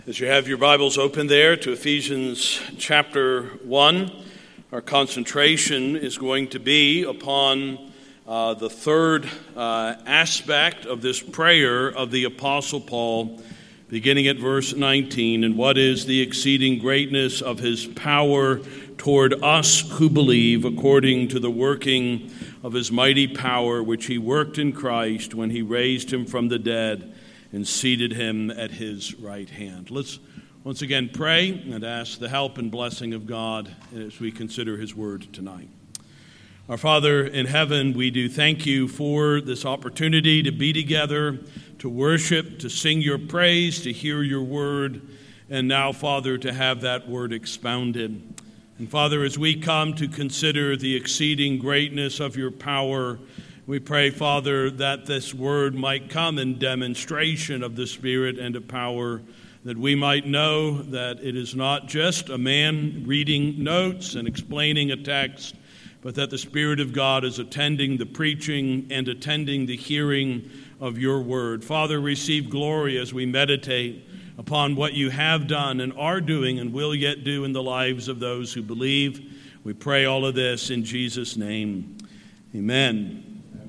As you have your Bibles open there to Ephesians chapter 1, our concentration is going to be upon the third aspect of this prayer of the Apostle Paul, beginning at verse 19. And what is the exceeding greatness of his power toward us who believe, according to the working of his mighty power, which he worked in Christ when he raised him from the dead and seated him at his right hand. Let's once again pray and ask the help and blessing of God as we consider his word tonight. Our Father in heaven, we do thank you for this opportunity to be together, to worship, to sing your praise, to hear your word, and now, Father, to have that word expounded. And Father, as we come to consider the exceeding greatness of your power, we pray, Father, that this word might come in demonstration of the Spirit and of power, that we might know that it is not just a man reading notes and explaining a text, but that the Spirit of God is attending the preaching and attending the hearing of your word. Father, receive glory as we meditate upon what you have done and are doing and will yet do in the lives of those who believe. We pray all of this in Jesus' name. Amen.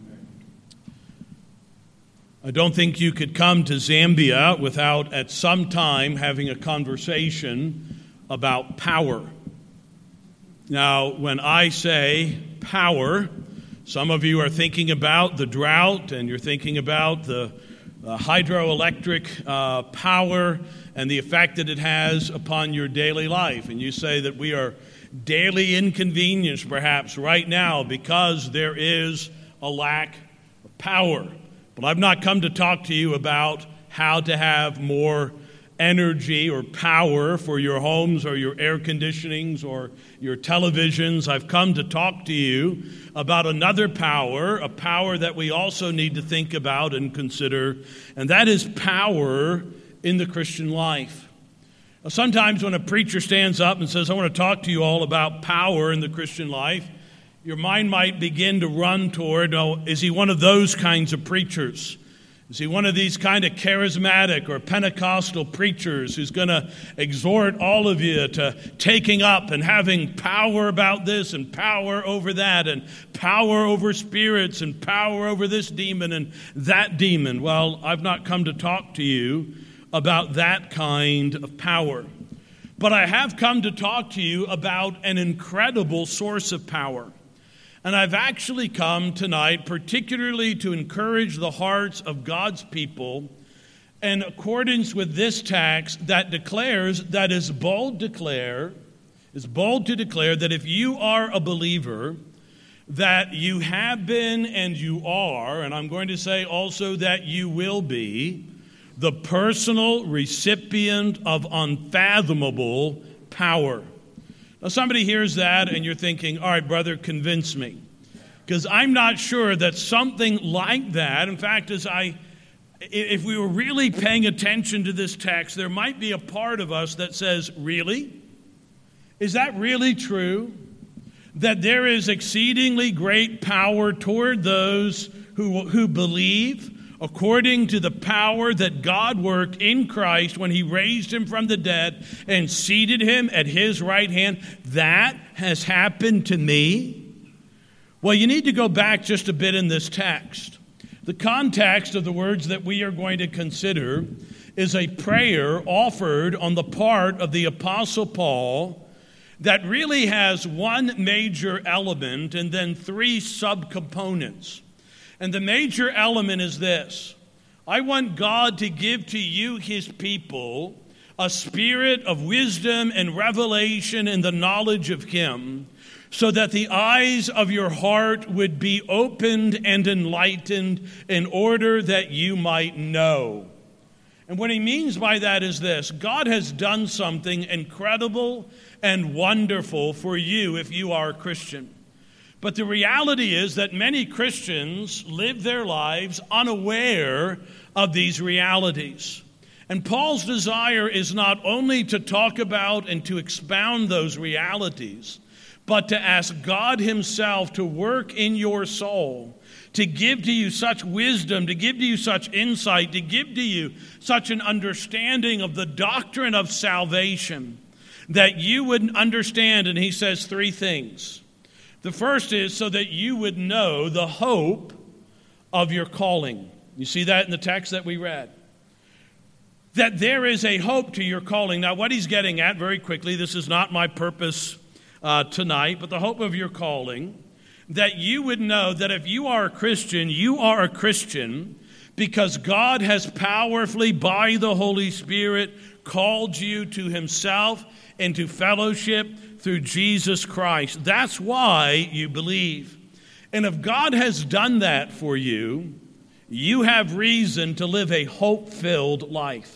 I don't think you could come to Zambia without at some time having a conversation about power. Now, when I say power, some of you are thinking about the drought and you're thinking about the hydroelectric power and the effect that it has upon your daily life. And you say that we are daily inconvenienced perhaps right now because there is a lack of power. But I've not come to talk to you about how to have more energy or power for your homes or your air conditionings or your televisions. I've come to talk to you about another power, a power that we also need to think about and consider, and that is power in the Christian life. Sometimes when a preacher stands up and says, I want to talk to you all about power in the Christian life, your mind might begin to run toward, is he one of those kinds of preachers? Is he one of these kind of charismatic or Pentecostal preachers who's going to exhort all of you to taking up and having power about this and power over that and power over spirits and power over this demon and that demon? Well, I've not come to talk to you about that kind of power. But I have come to talk to you about an incredible source of power. And I've actually come tonight particularly to encourage the hearts of God's people in accordance with this text that declares, that is bold to declare that if you are a believer, that you have been and you are, and I'm going to say also that you will be, the personal recipient of unfathomable power. Now, somebody hears that and you're thinking, all right, brother, convince me. Because I'm not sure that something like that, in fact, if we were really paying attention to this text, there might be a part of us that says, really? Is that really true? That there is exceedingly great power toward those who believe, according to the power that God worked in Christ when he raised him from the dead and seated him at his right hand. That has happened to me. Well, you need to go back just a bit in this text. The context of the words that we are going to consider is a prayer offered on the part of the Apostle Paul that really has one major element and then three subcomponents. And the major element is this: I want God to give to you, his people, a spirit of wisdom and revelation in the knowledge of him, so that the eyes of your heart would be opened and enlightened in order that you might know. And what he means by that is this: God has done something incredible and wonderful for you if you are a Christian. But the reality is that many Christians live their lives unaware of these realities. And Paul's desire is not only to talk about and to expound those realities, but to ask God himself to work in your soul, to give to you such wisdom, to give to you such insight, to give to you such an understanding of the doctrine of salvation that you would understand. And he says three things. The first is so that you would know the hope of your calling. You see that in the text that we read. That there is a hope to your calling. Now, what he's getting at very quickly, this is not my purpose tonight, but the hope of your calling, that you would know that if you are a Christian, you are a Christian because God has powerfully, by the Holy Spirit, called you to himself and to fellowship through Jesus Christ. That's why you believe. And if God has done that for you, you have reason to live a hope-filled life.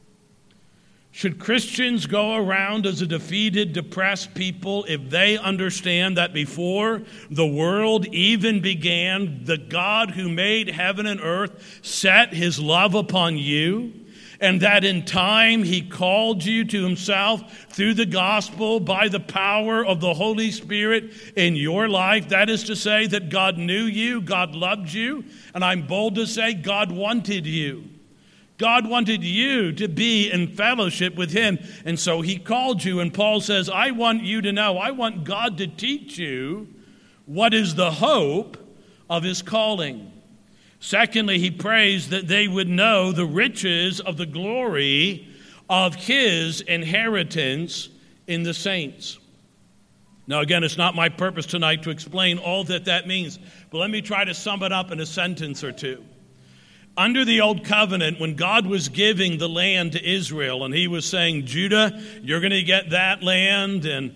Should Christians go around as a defeated, depressed people if they understand that before the world even began, the God who made heaven and earth set his love upon you, and that in time he called you to himself through the gospel by the power of the Holy Spirit in your life? That is to say that God knew you, God loved you, and I'm bold to say God wanted you. God wanted you to be in fellowship with him, and so he called you. And Paul says, I want you to know, I want God to teach you what is the hope of his calling. Secondly, he prays that they would know the riches of the glory of his inheritance in the saints. Now, again, it's not my purpose tonight to explain all that means, but let me try to sum it up in a sentence or two. Under the Old Covenant, when God was giving the land to Israel, and he was saying, Judah, you're going to get that land, and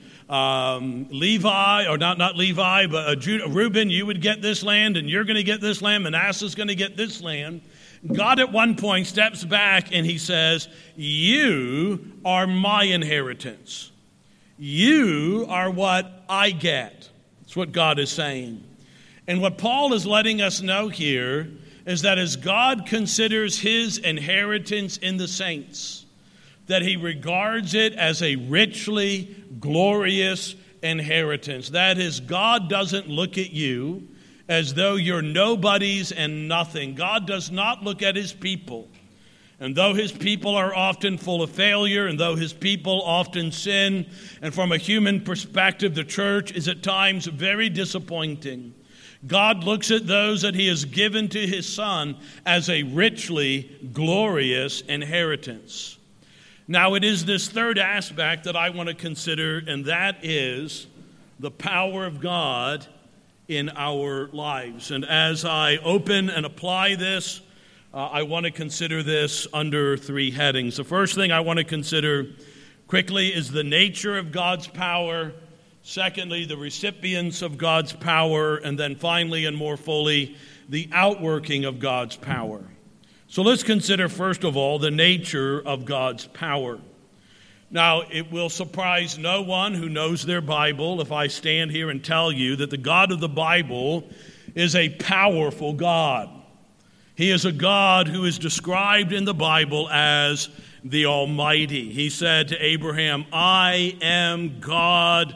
Levi, or not Levi, but Judah, Reuben, you would get this land, and you're going to get this land, Manasseh's going to get this land. God at one point steps back and he says, you are my inheritance. You are what I get. That's what God is saying. And what Paul is letting us know here is that as God considers his inheritance in the saints, that he regards it as a richly glorious inheritance. That is, God doesn't look at you as though you're nobodies and nothing. God does not look at his people. And though his people are often full of failure, and though his people often sin, and from a human perspective, the church is at times very disappointing, God looks at those that he has given to his Son as a richly glorious inheritance. Now, it is this third aspect that I want to consider, and that is the power of God in our lives. And as I open and apply this, I want to consider this under three headings. The first thing I want to consider quickly is the nature of God's power. Secondly, the recipients of God's power. And then finally and more fully, the outworking of God's power. So let's consider, first of all, the nature of God's power. Now, it will surprise no one who knows their Bible if I stand here and tell you that the God of the Bible is a powerful God. He is a God who is described in the Bible as the Almighty. He said to Abraham, I am God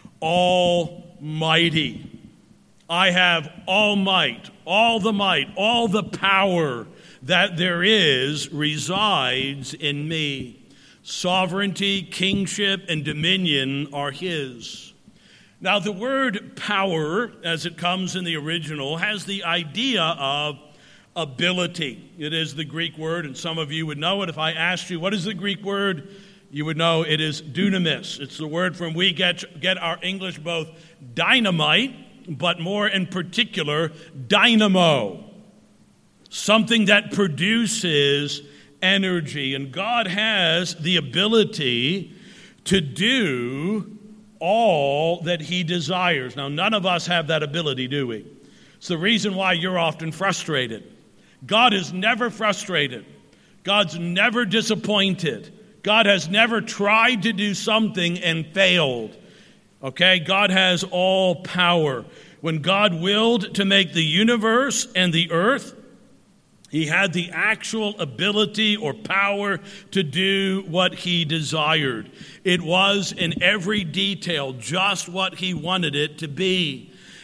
Almighty. I have all might, all the power that there is resides in me. Sovereignty, kingship, and dominion are his. Now, the word power, as it comes in the original, has the idea of ability. It is the Greek word, and some of you would know it. If I asked you, what is the Greek word? You would know it is dunamis. It's the word from we get our English both dynamite, but more in particular, dynamo. Something that produces energy. And God has the ability to do all that he desires. Now, none of us have that ability, do we? It's the reason why you're often frustrated. God is never frustrated. God's never disappointed. God has never tried to do something and failed. Okay? God has all power. When God willed to make the universe and the earth, he had the actual ability or power to do what he desired. It was in every detail just what he wanted it to be.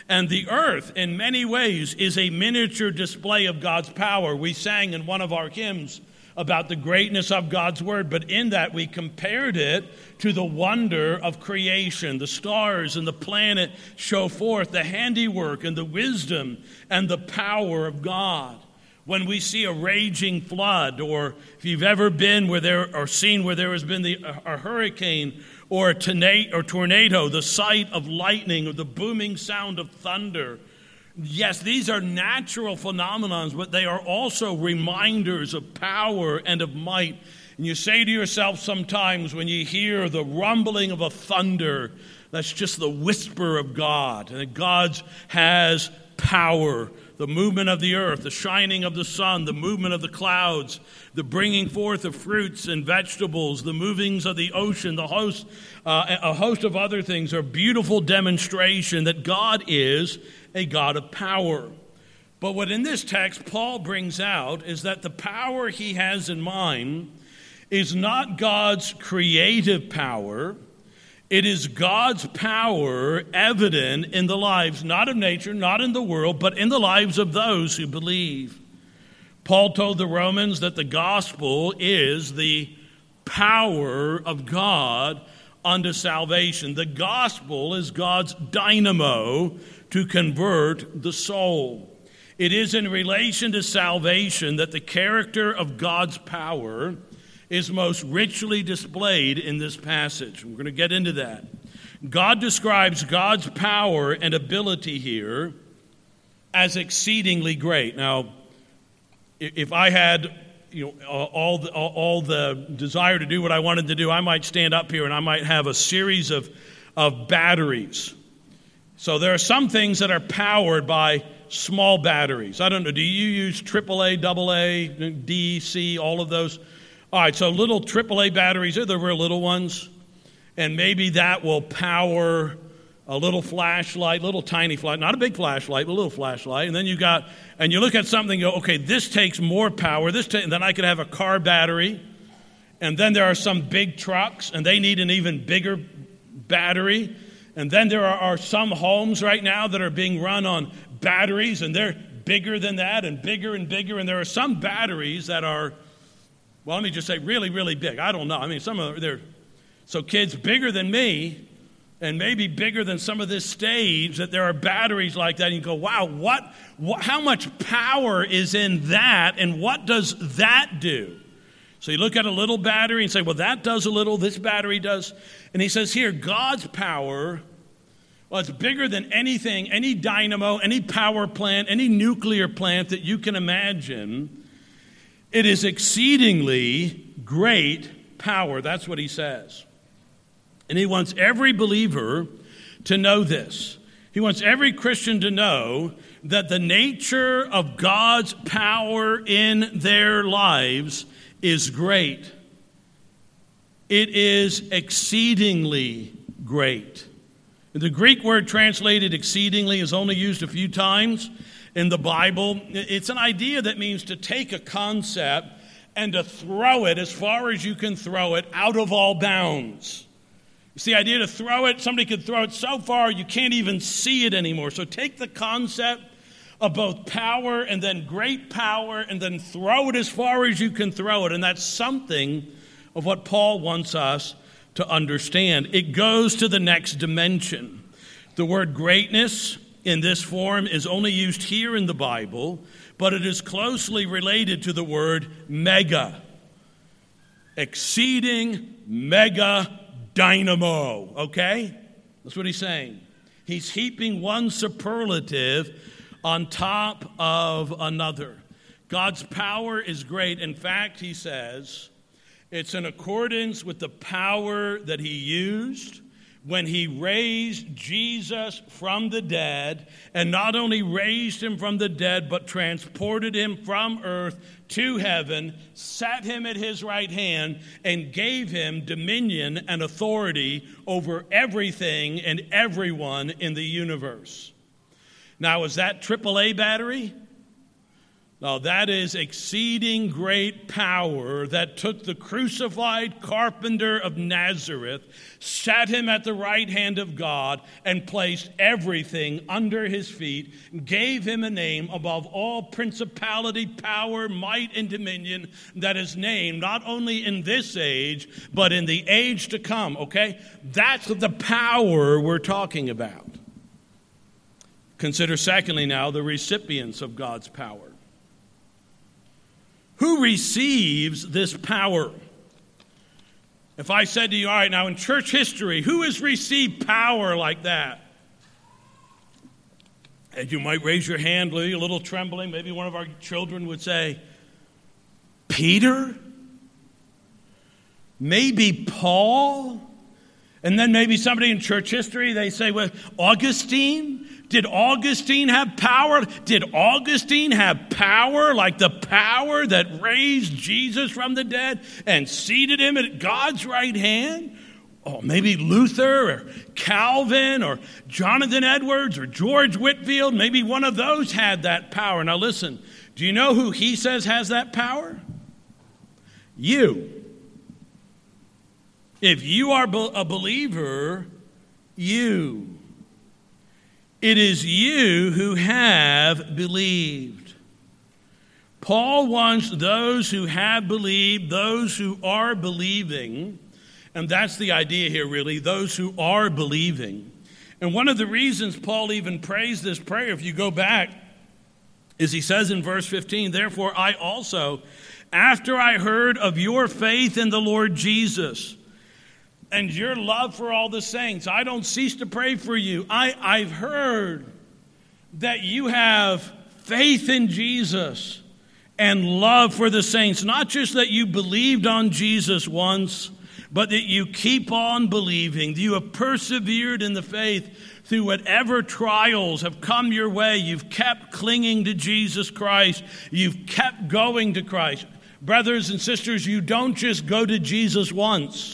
And the earth, in many ways, is a miniature display of God's power. We sang in one of our hymns about the greatness of God's word, but in that we compared it to the wonder of creation. The stars and the planet show forth the handiwork and the wisdom and the power of God. When we see a raging flood, or if you've ever been where there or seen where there has been a hurricane or a tornado, the sight of lightning or the booming sound of thunder. Yes, these are natural phenomena, but they are also reminders of power and of might. And you say to yourself sometimes when you hear the rumbling of a thunder, that's just the whisper of God. And that God has power. The movement of the earth, the shining of the sun, the movement of the clouds, the bringing forth of fruits and vegetables, the movings of the ocean, a host of other things are beautiful demonstration that God is a God of power. But what in this text Paul brings out is that the power he has in mind is not God's creative power. It is God's power evident in the lives, not of nature, not in the world, but in the lives of those who believe. Paul told the Romans that the gospel is the power of God unto salvation. The gospel is God's dynamo to convert the soul. It is in relation to salvation that the character of God's power is most richly displayed in this passage. We're going to get into that. God describes God's power and ability here as exceedingly great. Now, if I had all the desire to do what I wanted to do, I might stand up here and I might have a series of batteries. So there are some things that are powered by small batteries. I don't know, do you use AAA, AA, D, C, all of those? All right, so little AAA batteries, they're the real little ones, and maybe that will power a little flashlight, little tiny flashlight, not a big flashlight, but a little flashlight. And then you look at something and go, okay, this takes more power. And then I could have a car battery, and then there are some big trucks, and they need an even bigger battery. And then there are some homes right now that are being run on batteries, and they're bigger than that, and bigger, and there are some batteries that are, well, let me just say really, really big. I don't know. I mean, some of them, they're, so kids bigger than me and maybe bigger than some of this stage, that there are batteries like that. And you go, wow, how much power is in that, and what does that do? So you look at a little battery and say, well, that does a little, this battery does. And he says here, God's power, well, it's bigger than anything, any dynamo, any power plant, any nuclear plant that you can imagine. It is exceedingly great power. That's what he says. And he wants every believer to know this. He wants every Christian to know that the nature of God's power in their lives is great. It is exceedingly great. The Greek word translated exceedingly is only used a few times in the Bible. It's an idea that means to take a concept and to throw it as far as you can throw it out of all bounds. It's the idea to throw it, somebody could throw it so far you can't even see it anymore. So take the concept of both power and then great power and then throw it as far as you can throw it. And that's something of what Paul wants us to understand. It goes to the next dimension. The word greatness in this form is only used here in the Bible, but it is closely related to the word mega. Exceeding mega dynamo, okay? That's what he's saying. He's heaping one superlative on top of another. God's power is great. In fact, he says, it's in accordance with the power that he used when he raised Jesus from the dead, and not only raised him from the dead, but transported him from earth to heaven, sat him at his right hand, and gave him dominion and authority over everything and everyone in the universe. Now, is that AAA battery? Now that is exceeding great power that took the crucified carpenter of Nazareth, sat him at the right hand of God, and placed everything under his feet, gave him a name above all principality, power, might, and dominion that is named not only in this age, but in the age to come, okay? That's the power we're talking about. Consider secondly now the recipients of God's power. Who receives this power? If I said to you, all right, now in church history, who has received power like that? And you might raise your hand, a little trembling. Maybe one of our children would say, Peter? Maybe Paul? And then maybe somebody in church history, they say, well, Augustine? Did Augustine have power? Did Augustine have power like the power that raised Jesus from the dead and seated him at God's right hand? Oh, maybe Luther or Calvin or Jonathan Edwards or George Whitefield. Maybe one of those had that power. Now listen, do you know who he says has that power? You. If you are a believer, you. It is you who have believed. Paul wants those who have believed, those who are believing, and that's the idea here really, those who are believing. And one of the reasons Paul even prays this prayer, if you go back, is he says in verse 15, therefore I also, after I heard of your faith in the Lord Jesus, and your love for all the saints, I don't cease to pray for you. I've heard that you have faith in Jesus and love for the saints. Not just that you believed on Jesus once, but that you keep on believing. You have persevered in the faith through whatever trials have come your way. You've kept clinging to Jesus Christ. You've kept going to Christ. Brothers and sisters, you don't just go to Jesus once.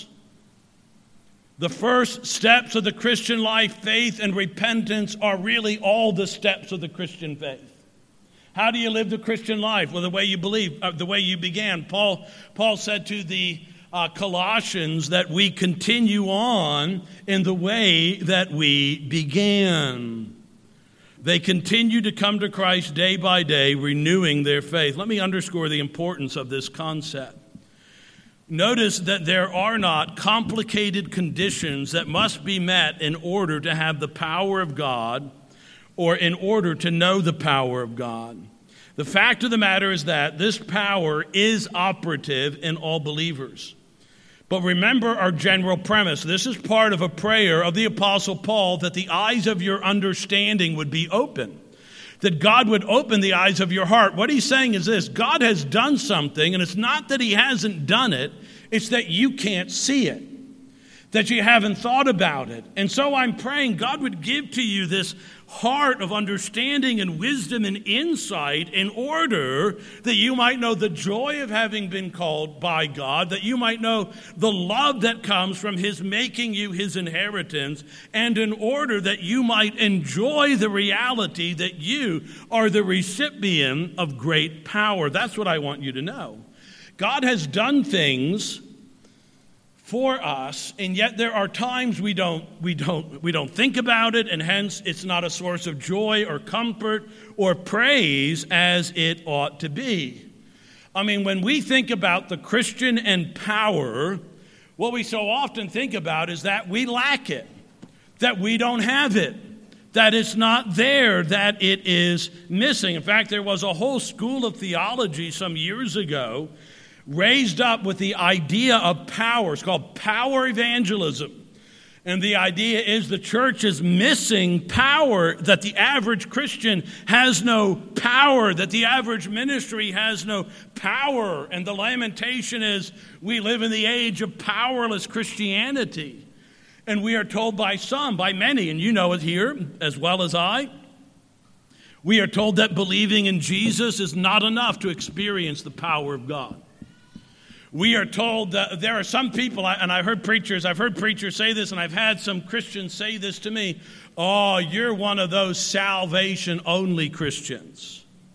The first steps of the Christian life, faith and repentance, are really all the steps of the Christian faith. How do you live the Christian life? Well, the way you believe, the way you began. Paul said to the Colossians that we continue on in the way that we began. They continue to come to Christ day by day, renewing their faith. Let me underscore the importance of this concept. Notice that there are not complicated conditions that must be met in order to have the power of God or in order to know the power of God. The fact of the matter is that this power is operative in all believers. But remember our general premise. This is part of a prayer of the Apostle Paul that the eyes of your understanding would be open. That God would open the eyes of your heart. What he's saying is this: God has done something, and it's not that he hasn't done it, it's that you can't see it, that you haven't thought about it. And so I'm praying God would give to you this heart of understanding and wisdom and insight in order that you might know the joy of having been called by God, that you might know the love that comes from his making you his inheritance, and in order that you might enjoy the reality that you are the recipient of great power. That's what I want you to know. God has done things for us, and yet there are times we don't think about it, and hence it's not a source of joy or comfort or praise as it ought to be. I mean, when we think about the Christian and power, what we so often think about is that we lack it, that we don't have it, that it's not there, that it is missing. In fact, there was a whole school of theology some years ago raised up with the idea of power. It's called power evangelism. And the idea is the church is missing power, that the average Christian has no power, that the average ministry has no power. And the lamentation is we live in the age of powerless Christianity. And we are told by some, by many, and you know it here as well as I, we are told that believing in Jesus is not enough to experience the power of God. We are told that there are some people, and I've heard preachers say this, and I've had some Christians say this to me, oh, you're one of those salvation-only Christians.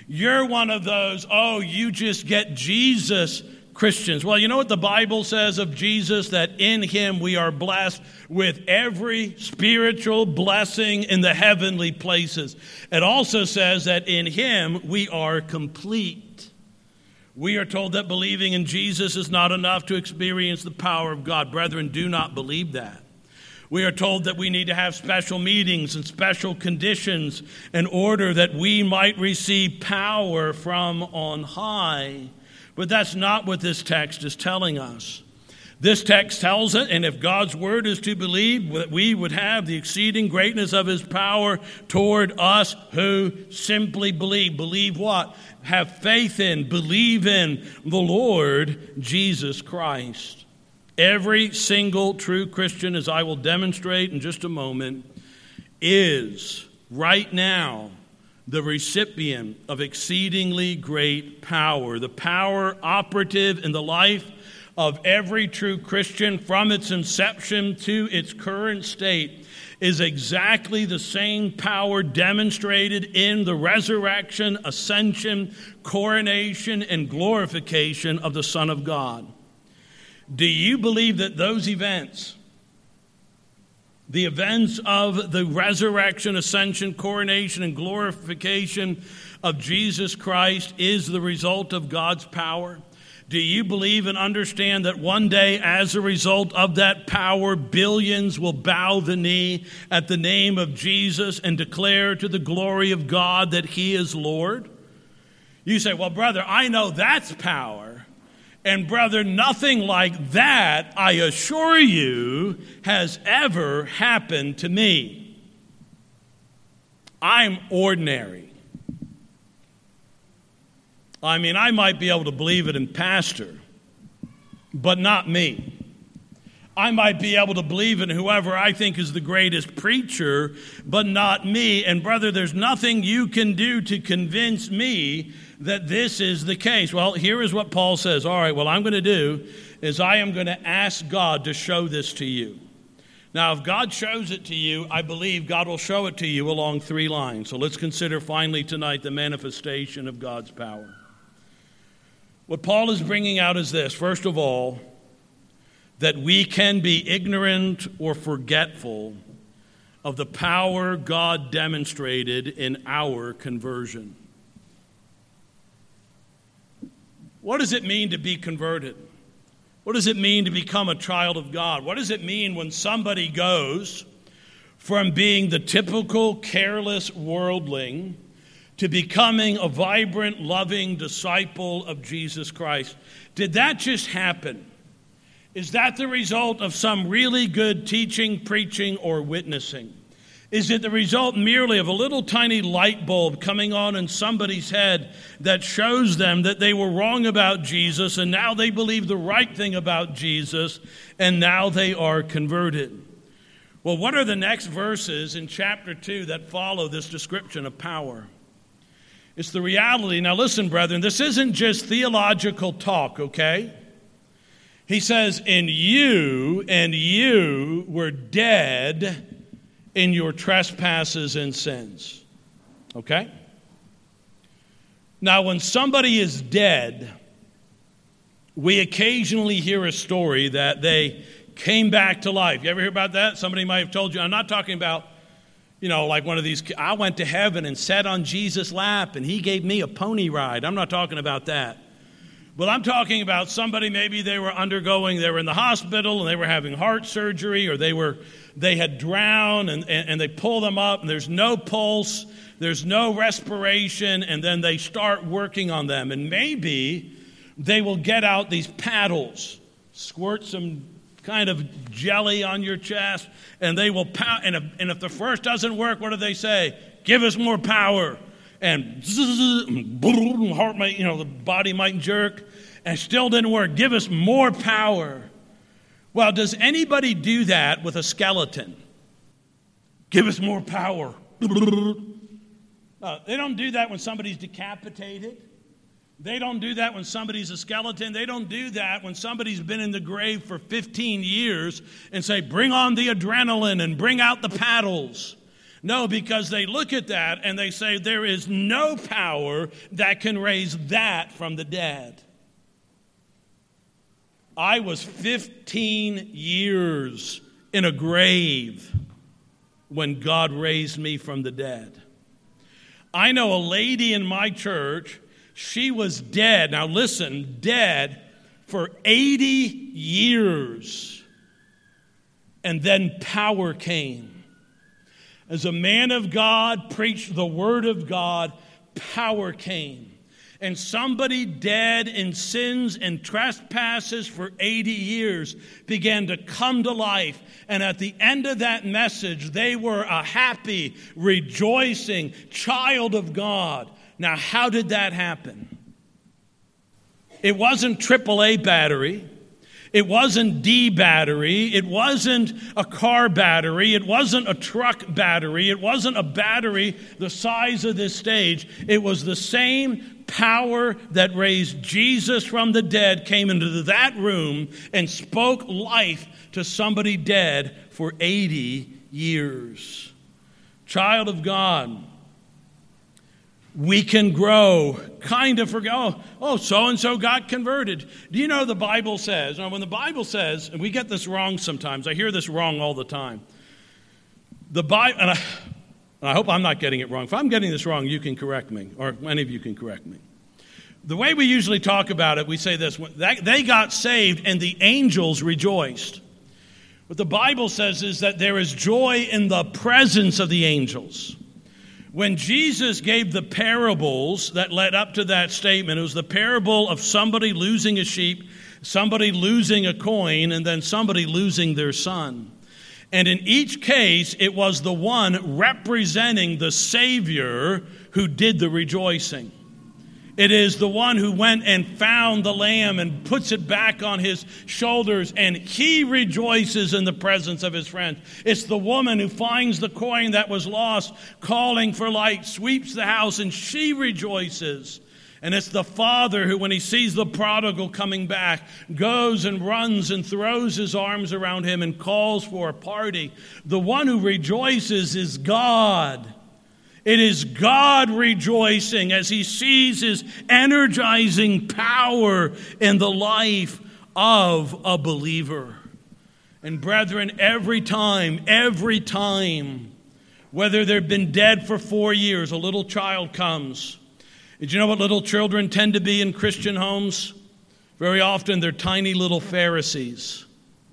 You're one of those, oh, you just get Jesus Christians. Well, you know what the Bible says of Jesus? That in him we are blessed with every spiritual blessing in the heavenly places. It also says that in him we are complete. We are told that believing in Jesus is not enough to experience the power of God. Brethren, do not believe that. We are told that we need to have special meetings and special conditions in order that we might receive power from on high. But that's not what this text is telling us. This text tells it, and if God's word is to believe, that we would have the exceeding greatness of his power toward us who simply believe. Believe what? Have faith in, believe in the Lord Jesus Christ. Every single true Christian, as I will demonstrate in just a moment, is right now the recipient of exceedingly great power. The power operative in the life of every true Christian from its inception to its current state is exactly the same power demonstrated in the resurrection, ascension, coronation, and glorification of the Son of God. Do you believe that those events, the events of the resurrection, ascension, coronation, and glorification of Jesus Christ is the result of God's power? Do you believe and understand that one day, as a result of that power, billions will bow the knee at the name of Jesus and declare to the glory of God that he is Lord? You say, well, brother, I know that's power. And brother, nothing like that, I assure you, has ever happened to me. I'm ordinary. I mean, I might be able to believe it in pastor, but not me. I might be able to believe in whoever I think is the greatest preacher, but not me. And brother, there's nothing you can do to convince me that this is the case. Well, here is what Paul says. All right, what I'm going to do is I am going to ask God to show this to you. Now, if God shows it to you, I believe God will show it to you along three lines. So let's consider finally tonight the manifestation of God's power. What Paul is bringing out is this. First of all, that we can be ignorant or forgetful of the power God demonstrated in our conversion. What does it mean to be converted? What does it mean to become a child of God? What does it mean when somebody goes from being the typical careless worldling to becoming a vibrant, loving disciple of Jesus Christ? Did that just happen? Is that the result of some really good teaching, preaching, or witnessing? Is it the result merely of a little tiny light bulb coming on in somebody's head that shows them that they were wrong about Jesus and now they believe the right thing about Jesus and now they are converted? Well, what are the next verses in chapter 2 that follow this description of power? It's the reality. Now listen, brethren, this isn't just theological talk, okay? He says, and you were dead in your trespasses and sins. Okay? Now, when somebody is dead, we occasionally hear a story that they came back to life. You ever hear about that? Somebody might have told you. I'm not talking about, like one of these, I went to heaven and sat on Jesus' lap and he gave me a pony ride. I'm not talking about that. But I'm talking about somebody, maybe they were in the hospital and they were having heart surgery, or they had drowned and they pull them up and there's no pulse, there's no respiration, and then they start working on them. And maybe they will get out these paddles, squirt some kind of jelly on your chest, and they will pound. And if the first doesn't work, what do they say? Give us more power. And heart might, the body might jerk, and still didn't work. Give us more power. Well, does anybody do that with a skeleton? Give us more power. They don't do that when somebody's decapitated. They don't do that when somebody's a skeleton. They don't do that when somebody's been in the grave for 15 years and say, bring on the adrenaline and bring out the paddles. No, because they look at that and they say there is no power that can raise that from the dead. I was 15 years in a grave when God raised me from the dead. I know a lady in my church, she was dead, now listen, dead for 80 years. And then power came. As a man of God preached the word of God, power came. And somebody dead in sins and trespasses for 80 years began to come to life. And at the end of that message, they were a happy, rejoicing child of God. Now, how did that happen? It wasn't AAA battery. It wasn't D battery. It wasn't a car battery. It wasn't a truck battery. It wasn't a battery the size of this stage. It was the same power that raised Jesus from the dead came into that room and spoke life to somebody dead for 80 years. Child of God, we can grow, kind of forget, so-and-so got converted. Do you know the Bible says, now when the Bible says, and we get this wrong sometimes, I hear this wrong all the time. The Bible, and I hope I'm not getting it wrong. If I'm getting this wrong, you can correct me, or any of you can correct me. The way we usually talk about it, we say this, they got saved and the angels rejoiced. What the Bible says is that there is joy in the presence of the angels. When Jesus gave the parables that led up to that statement, it was the parable of somebody losing a sheep, somebody losing a coin, and then somebody losing their son. And in each case, it was the one representing the Savior who did the rejoicing. It is the one who went and found the lamb and puts it back on his shoulders, and he rejoices in the presence of his friends. It's the woman who finds the coin that was lost, calling for light, sweeps the house, and she rejoices. And it's the father who, when he sees the prodigal coming back, goes and runs and throws his arms around him and calls for a party. The one who rejoices is God. It is God rejoicing as he sees his energizing power in the life of a believer. And brethren, every time, whether they've been dead for 4 years, a little child comes. Did you know what little children tend to be in Christian homes? Very often they're tiny little Pharisees.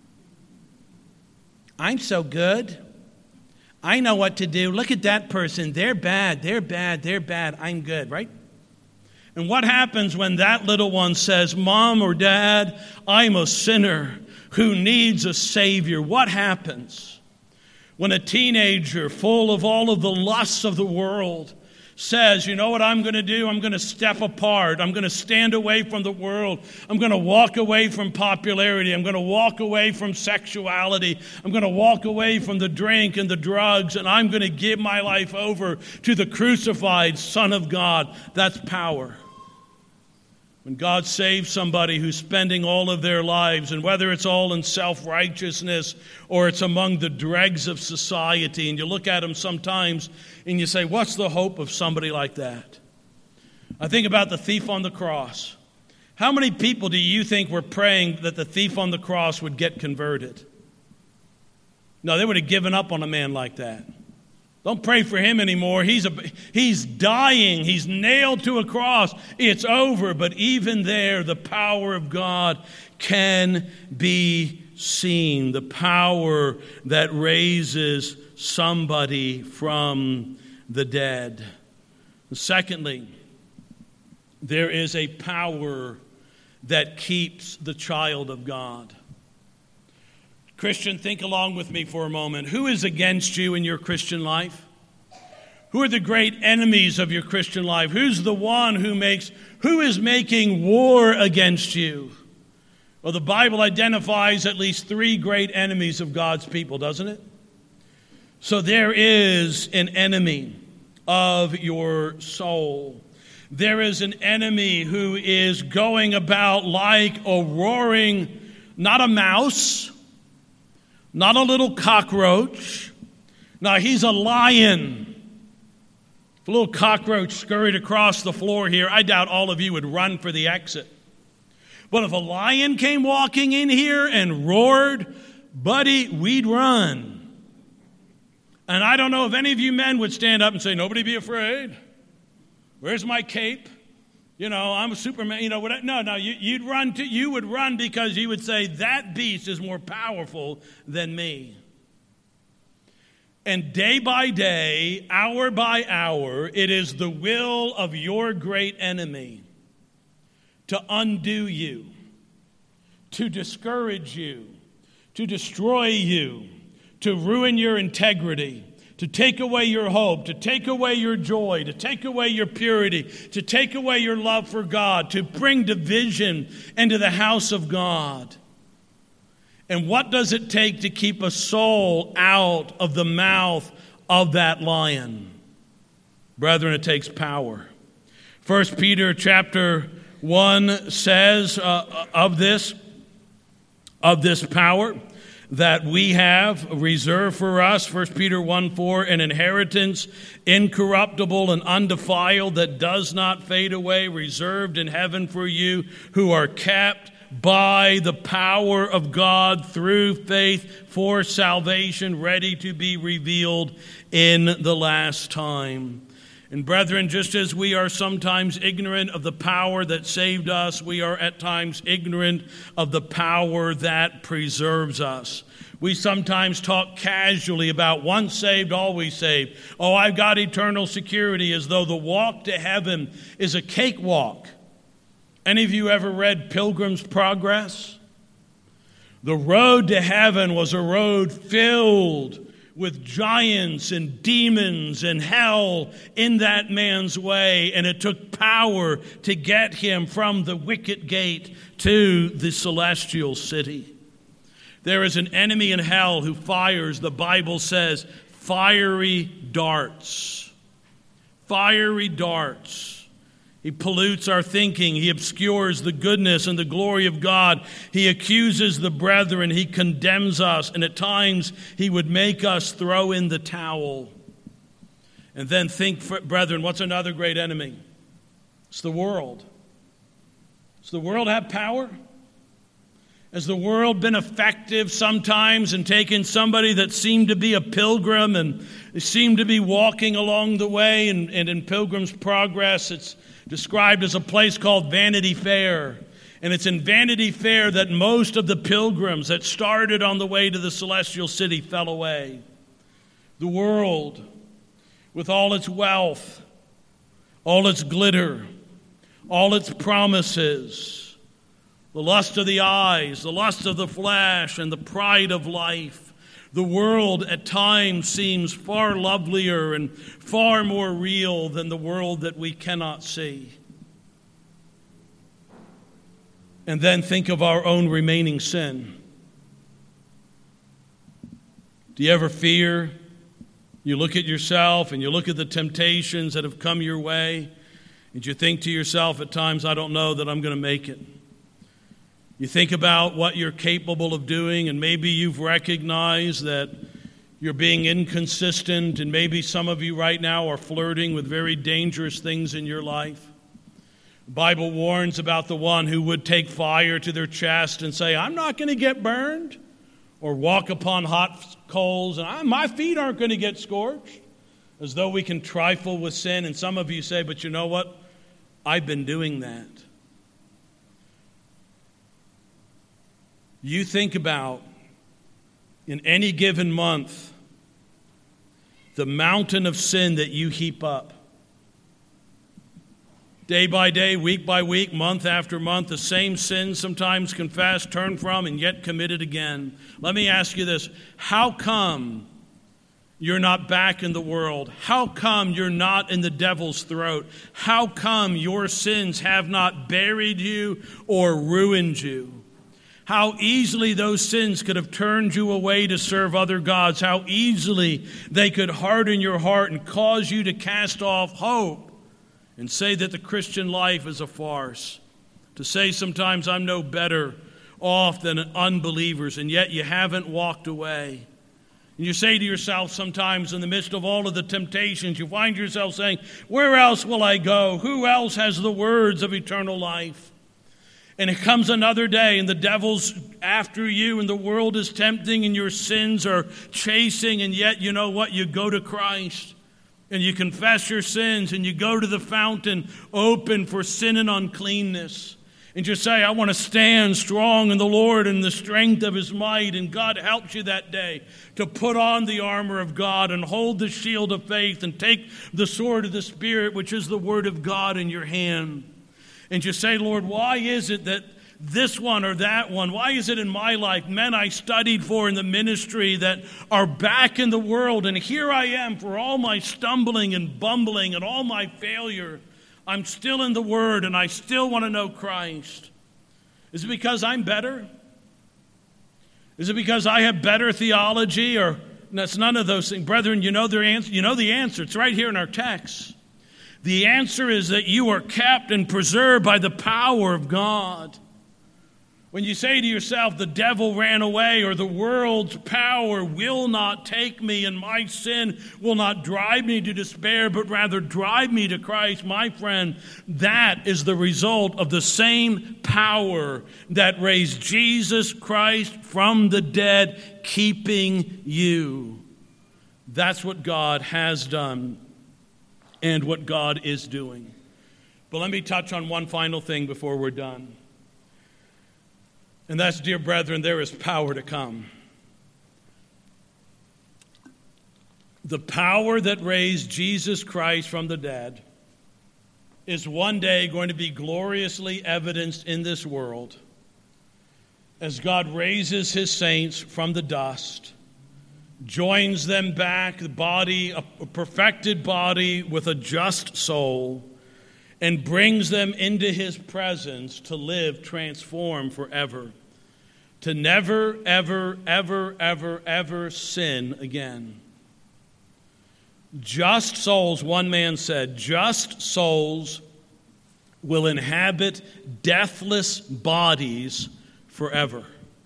I'm so good. I know what to do. Look at that person. They're bad. I'm good, right? And what happens when that little one says, Mom or Dad, I'm a sinner who needs a Savior? What happens when a teenager full of all of the lusts of the world says, you know what I'm going to do? I'm going to step apart. I'm going to stand away from the world. I'm going to walk away from popularity. I'm going to walk away from sexuality. I'm going to walk away from the drink and the drugs, and I'm going to give my life over to the crucified Son of God. That's power. When God saves somebody who's spending all of their lives, and whether it's all in self-righteousness or it's among the dregs of society, and you look at them sometimes and you say, what's the hope of somebody like that? I think about the thief on the cross. How many people do you think were praying that the thief on the cross would get converted? No, they would have given up on a man like that. Don't pray for him anymore. He's dying. He's nailed to a cross. It's over. But even there, the power of God can be seen. The power that raises somebody from the dead. Secondly, there is a power that keeps the child of God. Christian, think along with me for a moment. Who is against you in your Christian life? Who are the great enemies of your Christian life? Who's the one who is making war against you? Well, the Bible identifies at least 3 great enemies of God's people, doesn't it? So there is an enemy of your soul. There is an enemy who is going about like a roaring, not a mouse, not a little cockroach, Now, he's a lion. If a little cockroach scurried across the floor here, I doubt all of you would run for the exit. But if a lion came walking in here and roared, buddy, we'd run. And I don't know if any of you men would stand up and say, nobody be afraid. Where's my cape? You know, I'm a Superman. You know, no, you would run because you would say, that beast is more powerful than me. And day by day, hour by hour, it is the will of your great enemy to undo you, to discourage you, to destroy you, to ruin your integrity, to take away your hope, to take away your joy, to take away your purity, to take away your love for God, to bring division into the house of God. And what does it take to keep a soul out of the mouth of that lion? Brethren, it takes power. 1 Peter chapter 1 says of this power that we have reserved for us, 1 Peter 1:4, an inheritance incorruptible and undefiled that does not fade away, reserved in heaven for you who are kept by the power of God through faith for salvation, ready to be revealed in the last time. And brethren, just as we are sometimes ignorant of the power that saved us, we are at times ignorant of the power that preserves us. We sometimes talk casually about once saved, always saved. Oh, I've got eternal security, as though the walk to heaven is a cakewalk. Any of you ever read Pilgrim's Progress? The road to heaven was a road filled with giants and demons and hell in that man's way, and it took power to get him from the wicket gate to the celestial city. There is an enemy in hell who fires, the Bible says, fiery darts. Fiery darts. He pollutes our thinking. He obscures the goodness and the glory of God. He accuses the brethren. He condemns us. And at times, he would make us throw in the towel. And then think, brethren, what's another great enemy? It's the world. Does the world have power? Has the world been effective sometimes in taking somebody that seemed to be a pilgrim and seemed to be walking along the way? And in Pilgrim's Progress, it's described as a place called Vanity Fair. And it's in Vanity Fair that most of the pilgrims that started on the way to the celestial city fell away. The world, with all its wealth, all its glitter, all its promises, the lust of the eyes, the lust of the flesh, and the pride of life. The world at times seems far lovelier and far more real than the world that we cannot see. And then think of our own remaining sin. Do you ever fear? You look at yourself and you look at the temptations that have come your way, and you think to yourself at times, I don't know that I'm going to make it. You think about what you're capable of doing, and maybe you've recognized that you're being inconsistent, and maybe some of you right now are flirting with very dangerous things in your life. The Bible warns about the one who would take fire to their chest and say, I'm not going to get burned, or walk upon hot coals, and my feet aren't going to get scorched, as though we can trifle with sin. And some of you say, but you know what? I've been doing that. You think about, in any given month, the mountain of sin that you heap up. Day by day, week by week, month after month, the same sins sometimes confessed, turned from, and yet committed again. Let me ask you this. How come you're not back in the world? How come you're not in the devil's throat? How come your sins have not buried you or ruined you? How easily those sins could have turned you away to serve other gods. How easily they could harden your heart and cause you to cast off hope and say that the Christian life is a farce. To say sometimes I'm no better off than unbelievers, and yet you haven't walked away. And you say to yourself sometimes in the midst of all of the temptations, you find yourself saying, where else will I go? Who else has the words of eternal life? And it comes another day and the devil's after you and the world is tempting and your sins are chasing, and yet you know what? You go to Christ and you confess your sins and you go to the fountain open for sin and uncleanness. And you say, I want to stand strong in the Lord and the strength of His might. And God helps you that day to put on the armor of God and hold the shield of faith and take the sword of the Spirit, which is the word of God, in your hand. And you say, Lord, why is it that this one or that one, why is it in my life, men I studied for in the ministry that are back in the world, and here I am for all my stumbling and bumbling and all my failure, I'm still in the Word and I still want to know Christ? Is it because I'm better? Is it because I have better theology? Or that's none of those things. Brethren, you know the answer. It's right here in our text. The answer is that you are kept and preserved by the power of God. When you say to yourself, the devil ran away, or the world's power will not take me, and my sin will not drive me to despair, but rather drive me to Christ, my friend, that is the result of the same power that raised Jesus Christ from the dead, keeping you. That's what God has done and what God is doing. But let me touch on one final thing before we're done. And that's, dear brethren, there is power to come. The power that raised Jesus Christ from the dead is one day going to be gloriously evidenced in this world as God raises His saints from the dust, joins them back, the body, a perfected body with a just soul, and brings them into His presence to live transformed forever, to never, ever, ever, ever, ever sin again. Just souls, one man said, just souls will inhabit deathless bodies forever.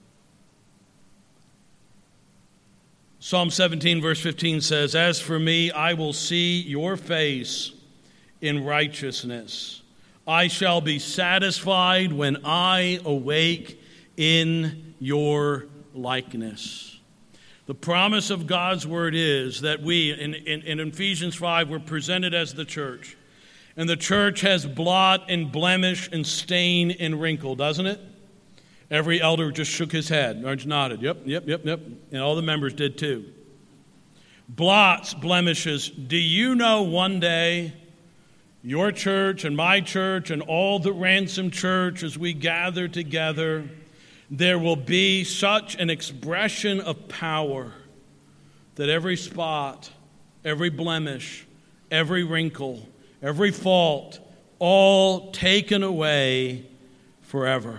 Psalm 17, verse 15 says, as for me, I will see your face in righteousness. I shall be satisfied when I awake in your likeness. The promise of God's word is that we, in Ephesians 5, we're presented as the church. And the church has blot and blemish and stain and wrinkle, doesn't it? Every elder just shook his head or just nodded. Yep. And all the members did too. Blots, blemishes. Do you know one day your church and my church and all the Ransom Church, as we gather together, there will be such an expression of power that every spot, every blemish, every wrinkle, every fault, all taken away forever.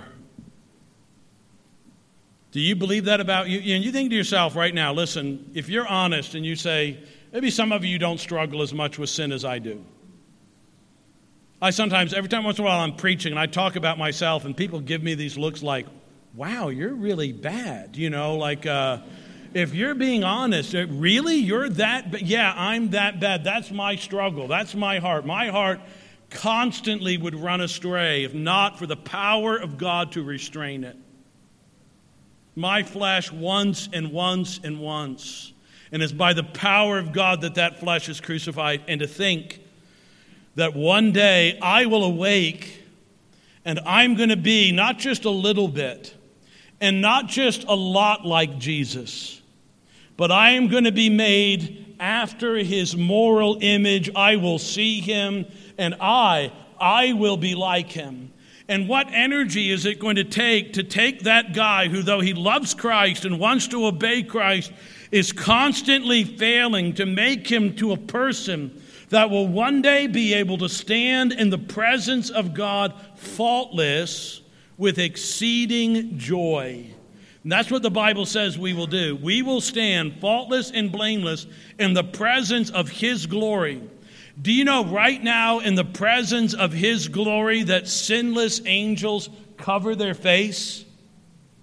Do you believe that about you? And you think to yourself right now, listen, if you're honest and you say, maybe some of you don't struggle as much with sin as I do. I sometimes, every time once in a while I'm preaching and I talk about myself and people give me these looks like, wow, you're really bad. You know, like if you're being honest, really, you're that bad? Yeah, I'm that bad. That's my struggle. That's my heart. My heart constantly would run astray if not for the power of God to restrain it. My flesh once and once and once. And it's by the power of God that flesh is crucified. And to think that one day I will awake and I'm going to be not just a little bit and not just a lot like Jesus, but I am going to be made after His moral image. I will see Him and I will be like Him. And what energy is it going to take that guy who, though he loves Christ and wants to obey Christ, is constantly failing to make him to a person that will one day be able to stand in the presence of God faultless with exceeding joy. And that's what the Bible says we will do. We will stand faultless and blameless in the presence of His glory. Do you know right now in the presence of His glory that sinless angels cover their face?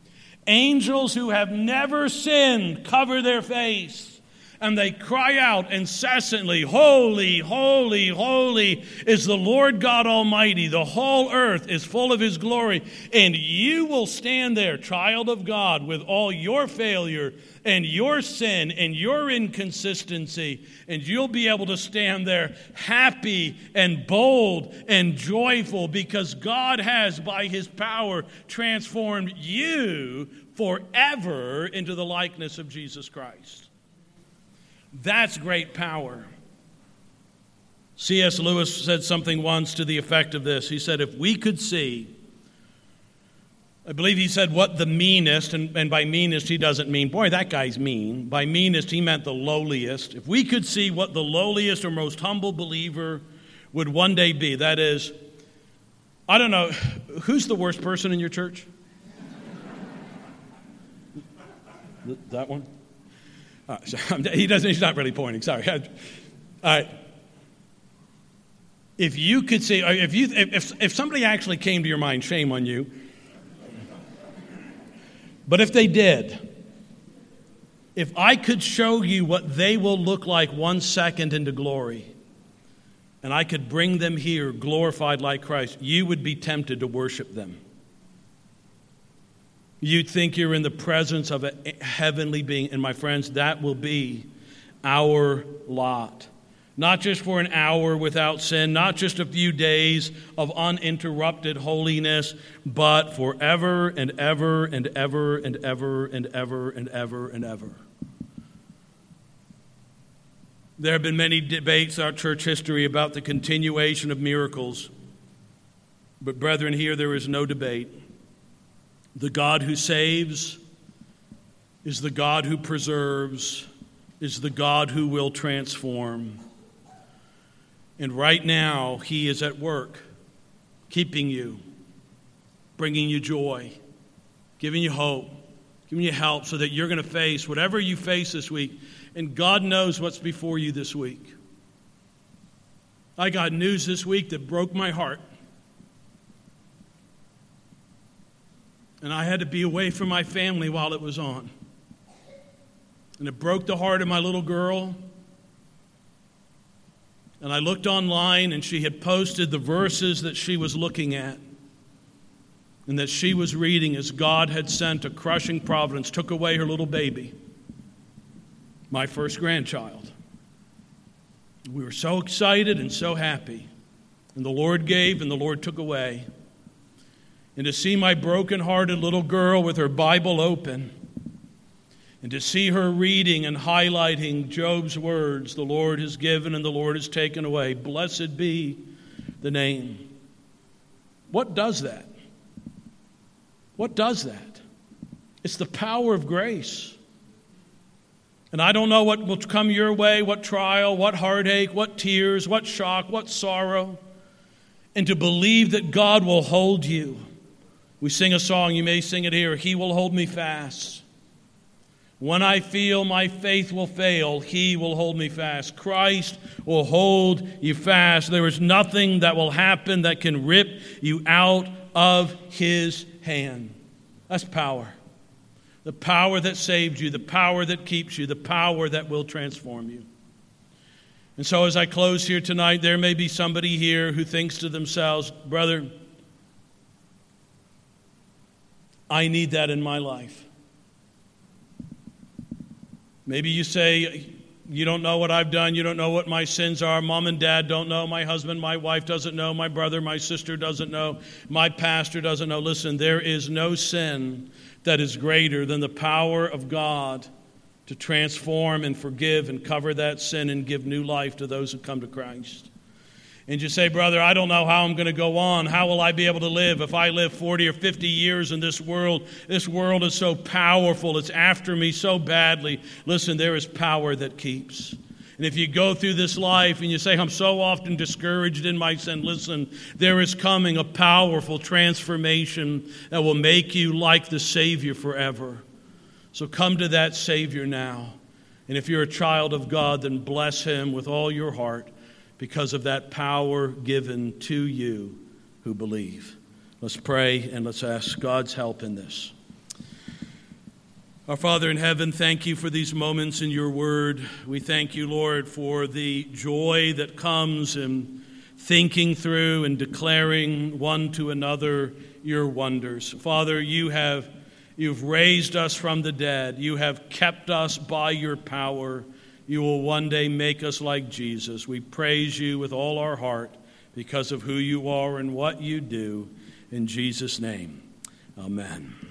Angels who have never sinned cover their face. And they cry out incessantly, "Holy, holy, holy is the Lord God Almighty. The whole earth is full of His glory." And you will stand there, child of God, with all your failure and your sin and your inconsistency. And you'll be able to stand there happy and bold and joyful because God has, by His power, transformed you forever into the likeness of Jesus Christ. That's great power. C.S. Lewis said something once to the effect of this. He said, if we could see, I believe he said what the meanest, and by meanest he doesn't mean, boy, that guy's mean. By meanest he meant the lowliest. If we could see what the lowliest or most humble believer would one day be, that is, I don't know, who's the worst person in your church? That one? He's not really pointing, sorry. All right. If you could see, if somebody actually came to your mind, shame on you. But if they did, if I could show you what they will look like 1 second into glory, and I could bring them here glorified like Christ, you would be tempted to worship them. You'd think you're in the presence of a heavenly being. And my friends, that will be our lot. Not just for an hour without sin, not just a few days of uninterrupted holiness, but forever and ever and ever and ever and ever and ever and ever. There have been many debates throughout church history about the continuation of miracles. But brethren, here there is no debate. The God who saves is the God who preserves, is the God who will transform. And right now, He is at work, keeping you, bringing you joy, giving you hope, giving you help so that you're going to face whatever you face this week. And God knows what's before you this week. I got news this week that broke my heart. And I had to be away from my family while it was on. And it broke the heart of my little girl. And I looked online, and she had posted the verses that she was looking at and that she was reading as God had sent a crushing providence, took away her little baby, my first grandchild. We were so excited and so happy. And the Lord gave and the Lord took away. And to see my broken-hearted little girl with her Bible open, and to see her reading and highlighting Job's words, the Lord has given and the Lord has taken away. Blessed be the name. What does that? What does that? It's the power of grace. And I don't know what will come your way, what trial, what heartache, what tears, what shock, what sorrow. And to believe that God will hold you. We sing a song, you may sing it here, He will hold me fast. When I feel my faith will fail, He will hold me fast. Christ will hold you fast. There is nothing that will happen that can rip you out of His hand. That's power. The power that saved you, the power that keeps you, the power that will transform you. And so as I close here tonight, there may be somebody here who thinks to themselves, brother, I need that in my life. Maybe you say, you don't know what I've done. You don't know what my sins are. Mom and dad don't know. My husband, my wife doesn't know. My brother, my sister doesn't know. My pastor doesn't know. Listen, there is no sin that is greater than the power of God to transform and forgive and cover that sin and give new life to those who come to Christ. And you say, brother, I don't know how I'm going to go on. How will I be able to live if I live 40 or 50 years in this world? This world is so powerful. It's after me so badly. Listen, there is power that keeps. And if you go through this life and you say, I'm so often discouraged in my sin, listen, there is coming a powerful transformation that will make you like the Savior forever. So come to that Savior now. And if you're a child of God, then bless Him with all your heart, because of that power given to you who believe. Let's pray and let's ask God's help in this. Our Father in heaven, thank you for these moments in your word. We thank you, Lord, for the joy that comes in thinking through and declaring one to another your wonders. Father, you've raised us from the dead. You have kept us by your power. You will one day make us like Jesus. We praise you with all our heart because of who you are and what you do. In Jesus' name, amen.